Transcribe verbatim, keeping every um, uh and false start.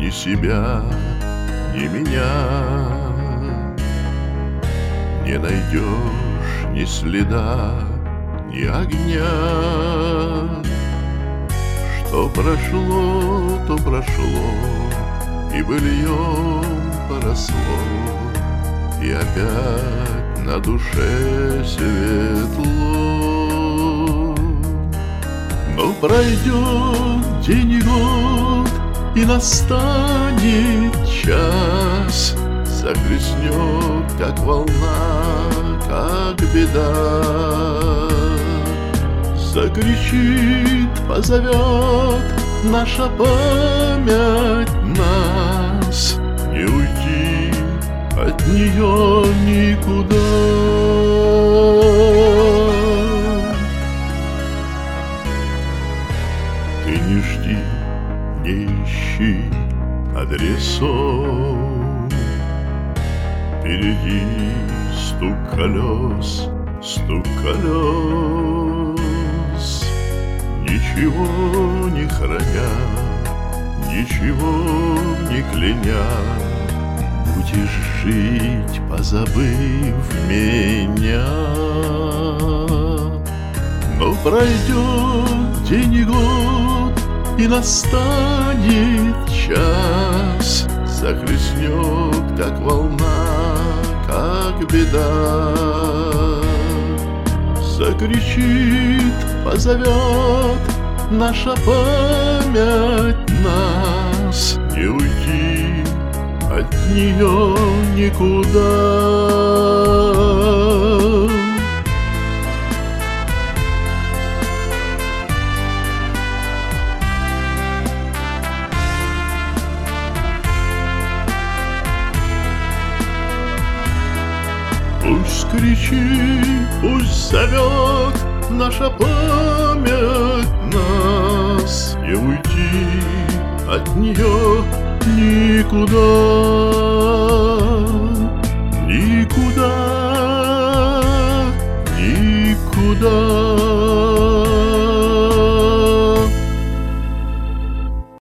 ни себя, ни меня. Не найдешь ни следа, ни огня. Что прошло, то прошло, и быльем поросло, и опять на душе светло. Но пройдет день и год, и настанет час, захлестнет, как волна, как беда. Закричит, позовет наша память нас, не уйти от нее никуда. Ты не жди, не ищи адресов. Впереди стук колес, стук колес. Ничего не храня, ничего не кляня, будешь жить, позабыв меня. Но пройдет день и год, и настанет час, захлестнет, как волна, как беда. Закричит, позовет наша память нас, не уйти от нее никуда. Пусть кричит, пусть зовет наша память нас, не уйти от нее никуда, никуда, никуда.